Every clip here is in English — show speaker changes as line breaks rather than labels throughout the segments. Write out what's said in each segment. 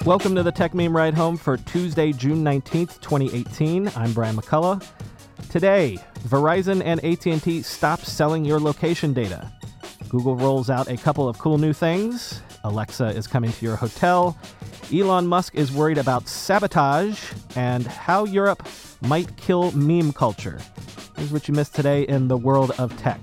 Welcome to the Tech Meme Ride Home for Tuesday, June 19th, 2018. I'm Brian McCullough. Today, Verizon and AT&T stop selling your location data. Google rolls out a couple of cool new things. Alexa is coming to your hotel. Elon Musk is worried about sabotage, and how Europe might kill meme culture. Here's what you missed today in the world of tech.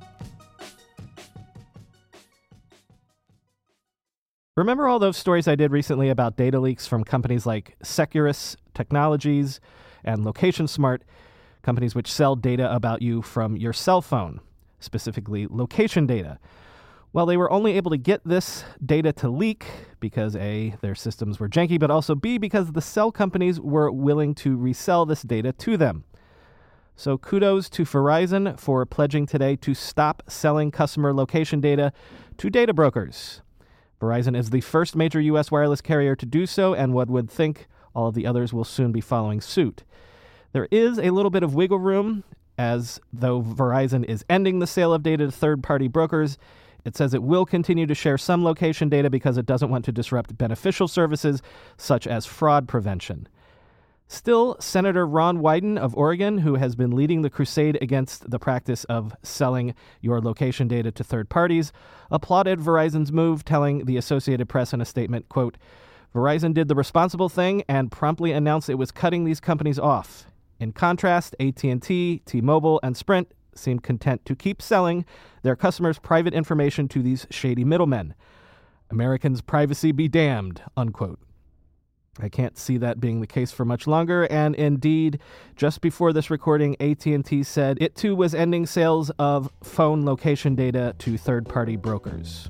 Remember all those stories I did recently about data leaks from companies like Securus Technologies and Location Smart, companies which sell data about you from your cell phone, specifically location data? Well, they were only able to get this data to leak because A, their systems were janky, but also B, because the cell companies were willing to resell this data to them. So kudos to Verizon for pledging today to stop selling customer location data to data brokers. Verizon is the first major U.S. wireless carrier to do so, and one would think all of the others will soon be following suit. There is a little bit of wiggle room, as though Verizon is ending the sale of data to third-party brokers. It says it will continue to share some location data because it doesn't want to disrupt beneficial services such as fraud prevention. Still, Senator Ron Wyden of Oregon, who has been leading the crusade against the practice of selling your location data to third parties, applauded Verizon's move, telling the Associated Press in a statement, quote, "Verizon did the responsible thing and promptly announced it was cutting these companies off. In contrast, AT&T, T-Mobile, and Sprint seemed content to keep selling their customers' private information to these shady middlemen. Americans' privacy be damned," unquote. I can't see that being the case for much longer, and indeed, just before this recording, AT&T said it too was ending sales of phone location data to third-party brokers.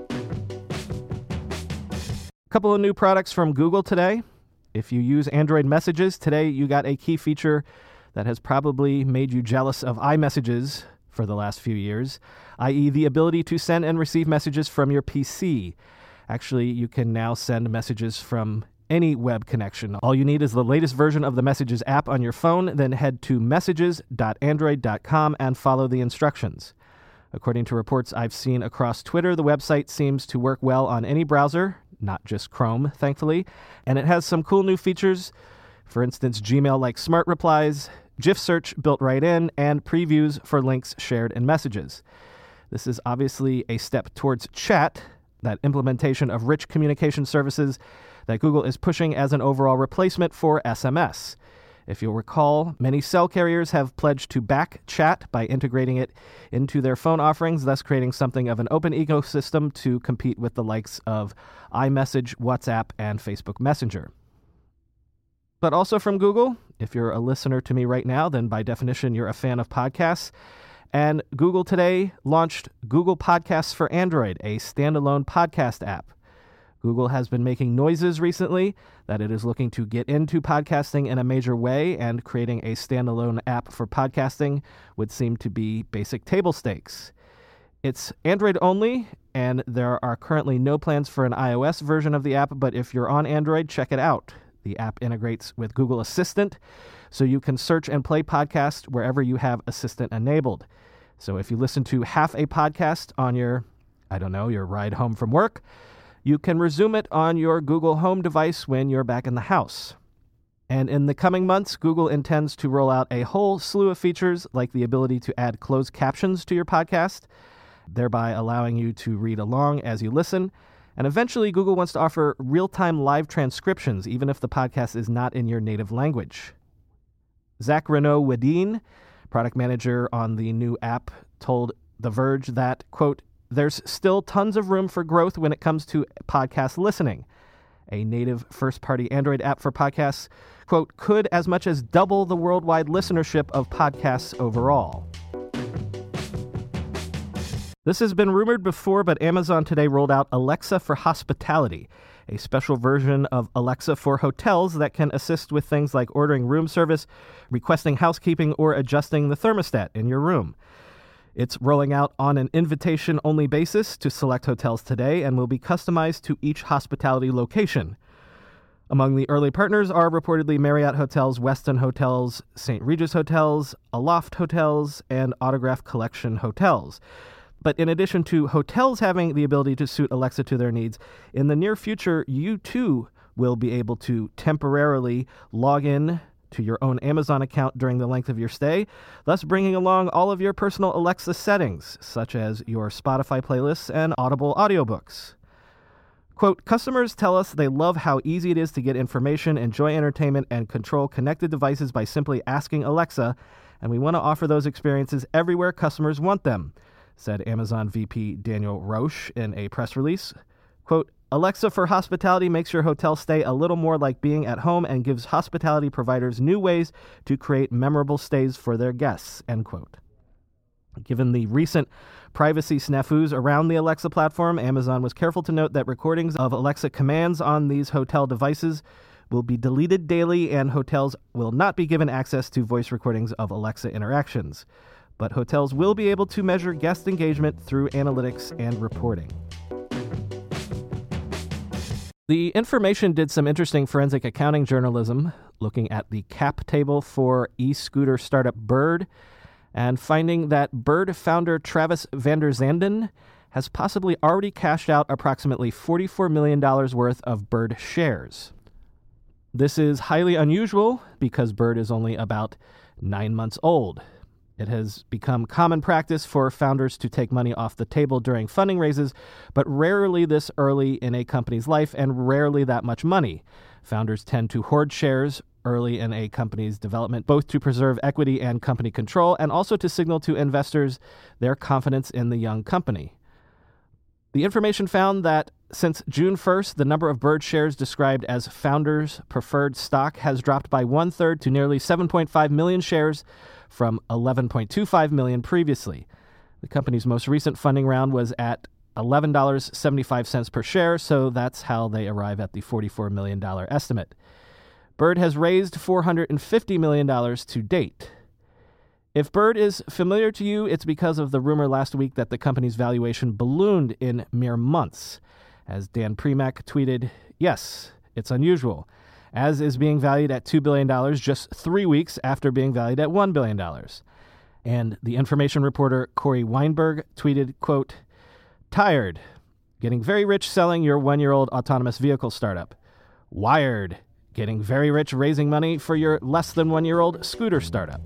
A couple of new products from Google today. If you use Android Messages, today you got a key feature that has probably made you jealous of iMessages for the last few years, i.e. the ability to send and receive messages from your PC. Actually, you can now send messages from any web connection. All you need is the latest version of the Messages app on your phone, then head to messages.android.com and follow the instructions. According to reports I've seen across Twitter, the website seems to work well on any browser, not just Chrome, thankfully, and it has some cool new features. For instance, Gmail-like smart replies, GIF search built right in, and previews for links shared in Messages. This is obviously a step towards chat, that implementation of rich communication services that Google is pushing as an overall replacement for SMS. If you'll recall, many cell carriers have pledged to back chat by integrating it into their phone offerings, thus creating something of an open ecosystem to compete with the likes of iMessage, WhatsApp, and Facebook Messenger. But also from Google, if you're a listener to me right now, then by definition you're a fan of podcasts. And Google today launched Google Podcasts for Android, a standalone podcast app. Google has been making noises recently that it is looking to get into podcasting in a major way, and creating a standalone app for podcasting would seem to be basic table stakes. It's Android only, and there are currently no plans for an iOS version of the app, but if you're on Android, check it out. The app integrates with Google Assistant, so you can search and play podcasts wherever you have Assistant enabled. So if you listen to half a podcast on your ride home from work, you can resume it on your Google Home device when you're back in the house. And in the coming months, Google intends to roll out a whole slew of features like the ability to add closed captions to your podcast, thereby allowing you to read along as you listen. And eventually, Google wants to offer real-time live transcriptions, even if the podcast is not in your native language. Zach Renaud-Wedin, product manager on the new app, told The Verge that, quote, "There's still tons of room for growth when it comes to podcast listening. A native first-party Android app for podcasts, quote, could as much as double the worldwide listenership of podcasts overall." This has been rumored before, but Amazon today rolled out Alexa for Hospitality, a special version of Alexa for hotels that can assist with things like ordering room service, requesting housekeeping, or adjusting the thermostat in your room. It's rolling out on an invitation-only basis to select hotels today and will be customized to each hospitality location. Among the early partners are reportedly Marriott Hotels, Westin Hotels, St. Regis Hotels, Aloft Hotels, and Autograph Collection Hotels. But in addition to hotels having the ability to suit Alexa to their needs, in the near future, you too will be able to temporarily log in to your own Amazon account during the length of your stay, thus bringing along all of your personal Alexa settings, such as your Spotify playlists and Audible audiobooks. Quote, customers tell us they love how easy it is to get information, enjoy entertainment, and control connected devices by simply asking Alexa, and we want to offer those experiences everywhere customers want them, said Amazon VP Daniel Roche in a press release. Quote, Alexa for Hospitality makes your hotel stay a little more like being at home and gives hospitality providers new ways to create memorable stays for their guests, end quote. Given the recent privacy snafus around the Alexa platform, Amazon was careful to note that recordings of Alexa commands on these hotel devices will be deleted daily, and hotels will not be given access to voice recordings of Alexa interactions. But hotels will be able to measure guest engagement through analytics and reporting. The information did some interesting forensic accounting journalism, looking at the cap table for e-scooter startup Bird, and finding that Bird founder Travis VanderZanden has possibly already cashed out approximately $44 million worth of Bird shares. This is highly unusual because Bird is only about 9 months old. It has become common practice for founders to take money off the table during funding raises, but rarely this early in a company's life and rarely that much money. Founders tend to hoard shares early in a company's development, both to preserve equity and company control, and also to signal to investors their confidence in the young company. The information found that since June 1st, the number of Bird shares described as founders' preferred stock has dropped by 1/3 to nearly 7.5 million shares from 11.25 million previously. The company's most recent funding round was at $11.75 per share, so that's how they arrive at the $44 million estimate. Bird has raised $450 million to date. If Bird is familiar to you, it's because of the rumor last week that the company's valuation ballooned in mere months. As Dan Primack tweeted, yes, it's unusual, as is being valued at $2 billion just 3 weeks after being valued at $1 billion. And the information reporter Corey Weinberg tweeted, quote, tired, getting very rich selling your 1-year-old autonomous vehicle startup. Wired, getting very rich raising money for your less than 1-year-old scooter startup.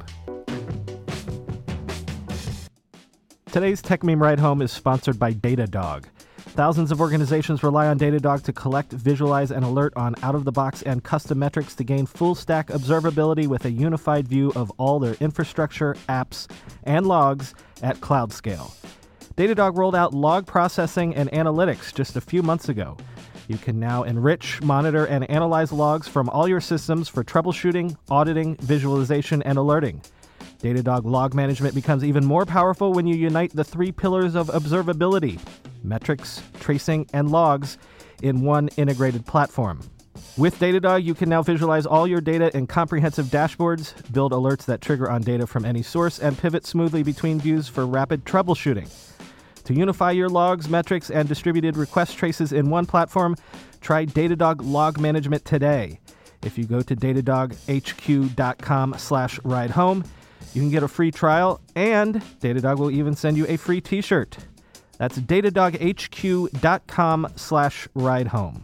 Today's Tech Meme Ride Home is sponsored by Datadog. Thousands of organizations rely on Datadog to collect, visualize, and alert on out-of-the-box and custom metrics to gain full-stack observability with a unified view of all their infrastructure, apps, and logs at cloud scale. Datadog rolled out log processing and analytics just a few months ago. You can now enrich, monitor, and analyze logs from all your systems for troubleshooting, auditing, visualization, and alerting. Datadog log management becomes even more powerful when you unite the 3 pillars of observability: metrics, tracing, and logs in one integrated platform. With Datadog, you can now visualize all your data in comprehensive dashboards, build alerts that trigger on data from any source, and pivot smoothly between views for rapid troubleshooting. To unify your logs, metrics, and distributed request traces in one platform, try Datadog Log Management today. If you go to datadoghq.com/ridehome, you can get a free trial, and Datadog will even send you a free t-shirt. That's datadoghq.com/ridehome.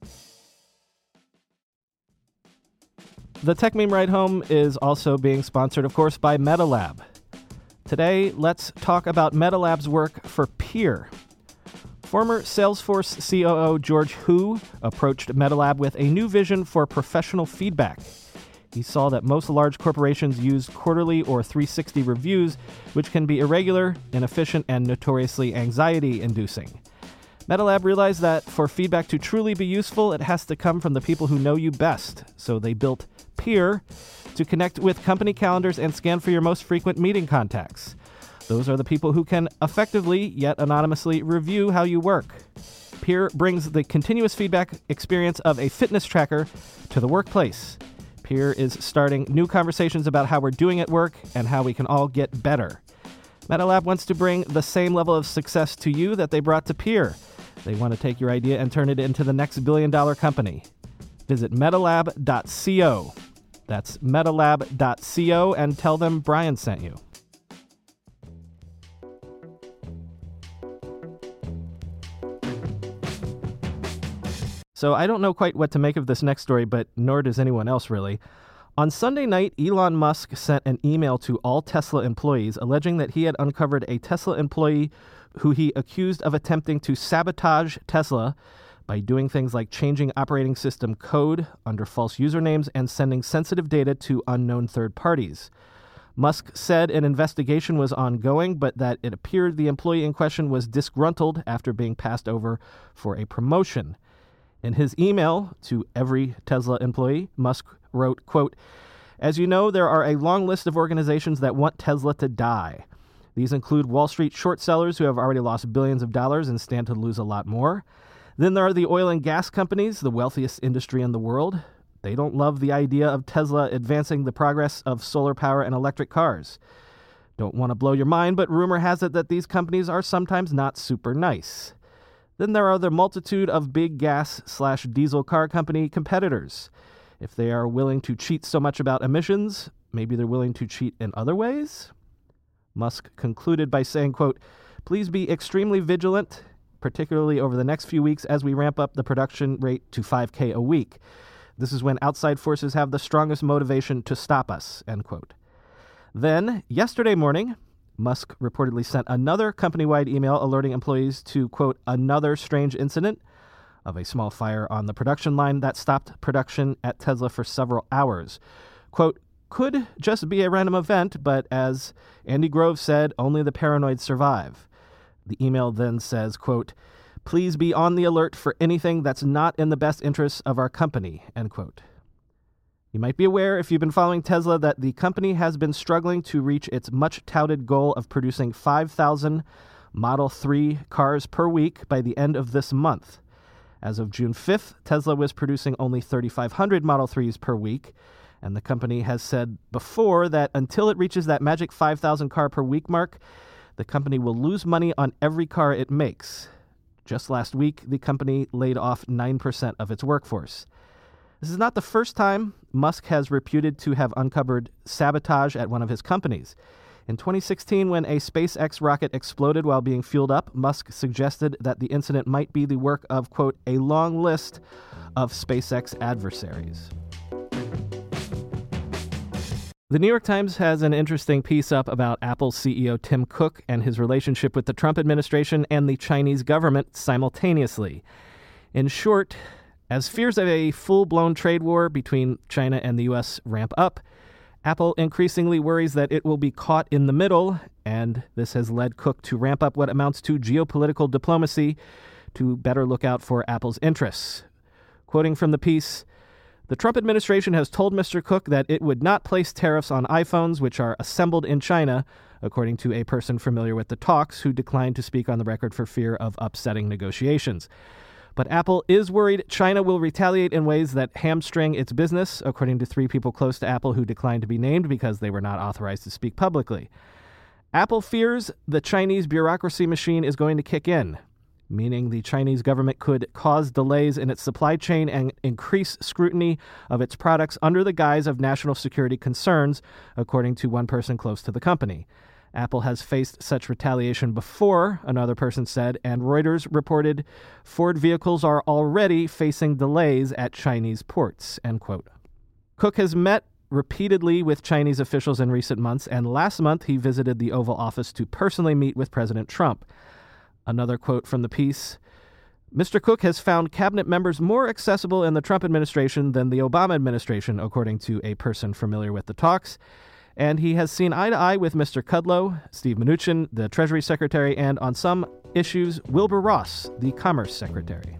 The Tech Meme Ride Home is also being sponsored, of course, by MetaLab. Today, let's talk about MetaLab's work for Peer. Former Salesforce COO George Hu approached MetaLab with a new vision for professional feedback. He saw that most large corporations use quarterly or 360 reviews, which can be irregular, inefficient, and notoriously anxiety-inducing. MetaLab realized that for feedback to truly be useful, it has to come from the people who know you best. So they built Peer to connect with company calendars and scan for your most frequent meeting contacts. Those are the people who can effectively, yet anonymously, review how you work. Peer brings the continuous feedback experience of a fitness tracker to the workplace. Peer is starting new conversations about how we're doing at work and how we can all get better. MetaLab wants to bring the same level of success to you that they brought to Peer. They want to take your idea and turn it into the next billion-dollar company. Visit metalab.co. That's metalab.co, and tell them Brian sent you. So I don't know quite what to make of this next story, but nor does anyone else really. On Sunday night, Elon Musk sent an email to all Tesla employees alleging that he had uncovered a Tesla employee who he accused of attempting to sabotage Tesla by doing things like changing operating system code under false usernames and sending sensitive data to unknown third parties. Musk said an investigation was ongoing, but that it appeared the employee in question was disgruntled after being passed over for a promotion. In his email to every Tesla employee, Musk wrote, quote, "As you know, there are a long list of organizations that want Tesla to die. These include Wall Street short sellers who have already lost billions of dollars and stand to lose a lot more. Then there are the oil and gas companies, the wealthiest industry in the world. They don't love the idea of Tesla advancing the progress of solar power and electric cars. Don't want to blow your mind, but rumor has it that these companies are sometimes not super nice. Then there are the multitude of big gas/diesel car company competitors. If they are willing to cheat so much about emissions, maybe they're willing to cheat in other ways?" Musk concluded by saying, quote, "Please be extremely vigilant, particularly over the next few weeks as we ramp up the production rate to 5K a week. This is when outside forces have the strongest motivation to stop us," end quote. Then, yesterday morning, Musk reportedly sent another company-wide email alerting employees to, quote, "another strange incident" of a small fire on the production line that stopped production at Tesla for several hours. Quote, "Could just be a random event, but as Andy Grove said, only the paranoid survive." The email then says, quote, "Please be on the alert for anything that's not in the best interests of our company," end quote. You might be aware, if you've been following Tesla, that the company has been struggling to reach its much-touted goal of producing 5,000 Model 3 cars per week by the end of this month. As of June 5th, Tesla was producing only 3,500 Model 3s per week, and the company has said before that until it reaches that magic 5,000 car per week mark, the company will lose money on every car it makes. Just last week, the company laid off 9% of its workforce. This is not the first time Musk has reputed to have uncovered sabotage at one of his companies. In 2016, when a SpaceX rocket exploded while being fueled up, Musk suggested that the incident might be the work of, quote, "a long list of SpaceX adversaries." The New York Times has an interesting piece up about Apple's CEO Tim Cook and his relationship with the Trump administration and the Chinese government simultaneously. In short, as fears of a full-blown trade war between China and the U.S. ramp up, Apple increasingly worries that it will be caught in the middle, and this has led Cook to ramp up what amounts to geopolitical diplomacy to better look out for Apple's interests. Quoting from the piece, "The Trump administration has told Mr. Cook that it would not place tariffs on iPhones which are assembled in China," according to a person familiar with the talks who declined to speak on the record for fear of upsetting negotiations. But Apple is worried China will retaliate in ways that hamstring its business, according to 3 people close to Apple who declined to be named because they were not authorized to speak publicly. Apple fears the Chinese bureaucracy machine is going to kick in, meaning the Chinese government could cause delays in its supply chain and increase scrutiny of its products under the guise of national security concerns, according to one person close to the company. Apple has faced such retaliation before, another person said, and Reuters reported Ford vehicles are already facing delays at Chinese ports, end quote. Cook has met repeatedly with Chinese officials in recent months, and last month he visited the Oval Office to personally meet with President Trump. Another quote from the piece, "Mr. Cook has found cabinet members more accessible in the Trump administration than the Obama administration," according to a person familiar with the talks. And he has seen eye to eye with Mr. Kudlow, Steve Mnuchin, the Treasury Secretary, and on some issues, Wilbur Ross, the Commerce Secretary.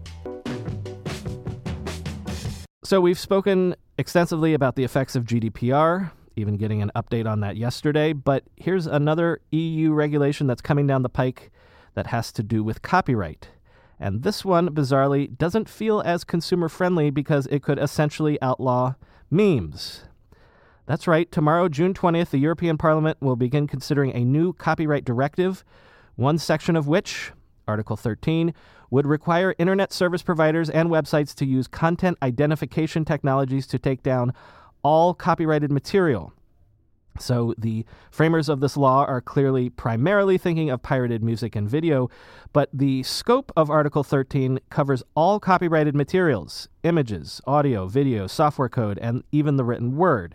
So we've spoken extensively about the effects of GDPR, even getting an update on that yesterday. But here's another EU regulation that's coming down the pike that has to do with copyright. And this one, bizarrely, doesn't feel as consumer-friendly because it could essentially outlaw memes. That's right. Tomorrow, June 20th, the European Parliament will begin considering a new copyright directive, one section of which, Article 13, would require internet service providers and websites to use content identification technologies to take down all copyrighted material. So the framers of this law are clearly primarily thinking of pirated music and video, but the scope of Article 13 covers all copyrighted materials, images, audio, video, software code, and even the written word.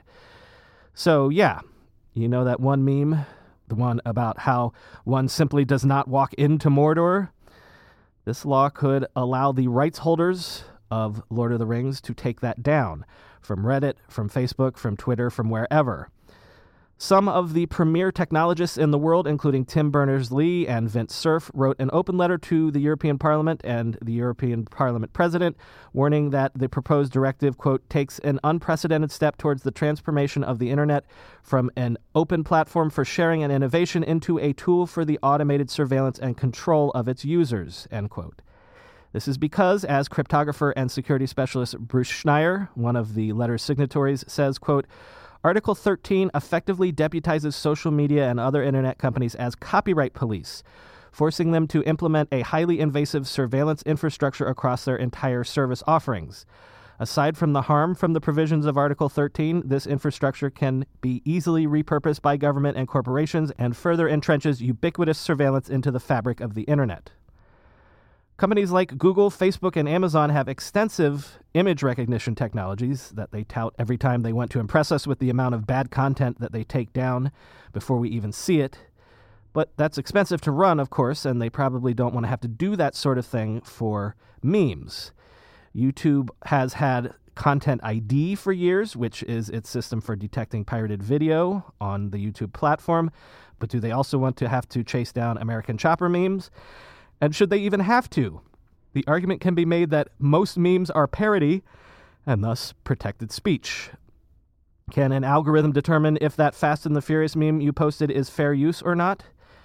So yeah, you know that one meme, the one about how one simply does not walk into Mordor? This law could allow the rights holders of Lord of the Rings to take that down from Reddit, from Facebook, from Twitter, from wherever. Some of the premier technologists in the world, including Tim Berners-Lee and Vint Cerf, wrote an open letter to the European Parliament and the European Parliament President, warning that the proposed directive, quote, takes an unprecedented step towards the transformation of the Internet from an open platform for sharing and innovation into a tool for the automated surveillance and control of its users, end quote. This is because, as cryptographer and security specialist Bruce Schneier, one of the letter's signatories, says, quote, Article 13 effectively deputizes social media and other internet companies as copyright police, forcing them to implement a highly invasive surveillance infrastructure across their entire service offerings. Aside from the harm from the provisions of Article 13, this infrastructure can be easily repurposed by government and corporations and further entrenches ubiquitous surveillance into the fabric of the internet. Companies like Google, Facebook, and Amazon have extensive image recognition technologies that they tout every time they want to impress us with the amount of bad content that they take down before we even see it. But that's expensive to run, of course, and they probably don't want to have to do that sort of thing for memes. YouTube has had Content ID for years, which is its system for detecting pirated video on the YouTube platform. But do they also want to have to chase down American Chopper memes? And should they even have to? The argument can be made that most memes are parody and thus protected speech. Can an algorithm determine if that Fast and the Furious meme you posted is fair use or not?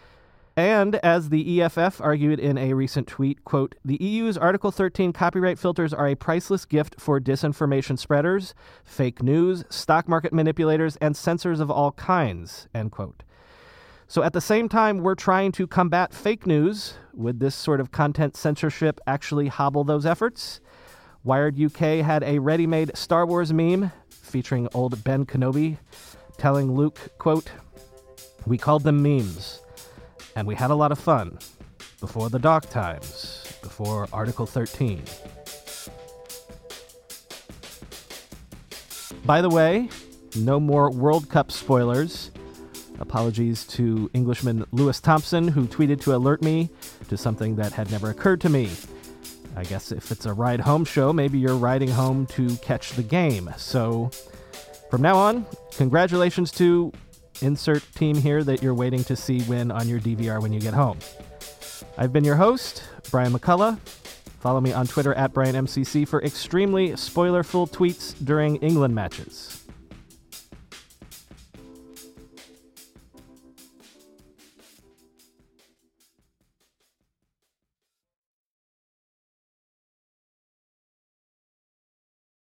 And as the EFF argued in a recent tweet, quote, the EU's Article 13 copyright filters are a priceless gift for disinformation spreaders, fake news, stock market manipulators, and censors of all kinds, end quote. So at the same time we're trying to combat fake news, would this sort of content censorship actually hobble those efforts? Wired UK had a ready-made Star Wars meme featuring old Ben Kenobi telling Luke, quote, we called them memes, and we had a lot of fun before the dark times, before Article 13. By the way, no more World Cup spoilers. Apologies to Englishman Lewis Thompson, who tweeted to alert me to something that had never occurred to me. I guess if it's a ride-home show, maybe you're riding home to catch the game. So from now on, congratulations to insert team here that you're waiting to see win on your DVR when you get home. I've been your host, Brian McCullough. Follow me on Twitter @BrianMCC for extremely spoiler-full tweets during England matches.